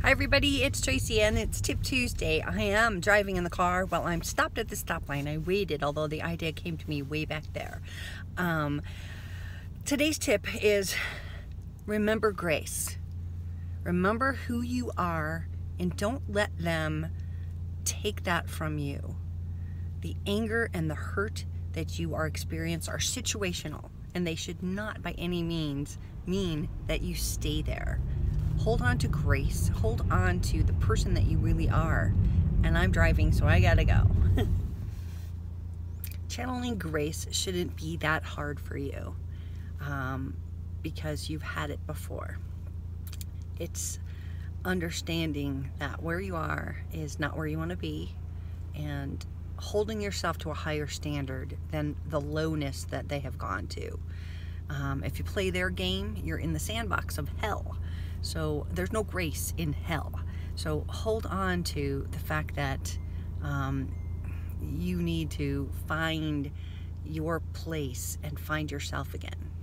Hi everybody, it's Tracy and it's Tip Tuesday. I am driving in the car while I'm stopped at the stoplight. I waited, although the idea came to me way back there. Today's tip is remember grace. Remember who you are and don't let them take that from you. The anger and the hurt that you are experiencing are situational, and they should not by any means mean that you stay there. Hold on to grace. Hold on to the person that you really are. And I'm driving, so I gotta go. Channeling grace shouldn't be that hard for you because you've had it before. It's understanding that where you are is not where you want to be, and holding yourself to a higher standard than the lowness that they have gone to. If you play their game, you're in the sandbox of hell. So there's no grace in hell. So hold on to the fact that you need to find your place and find yourself again.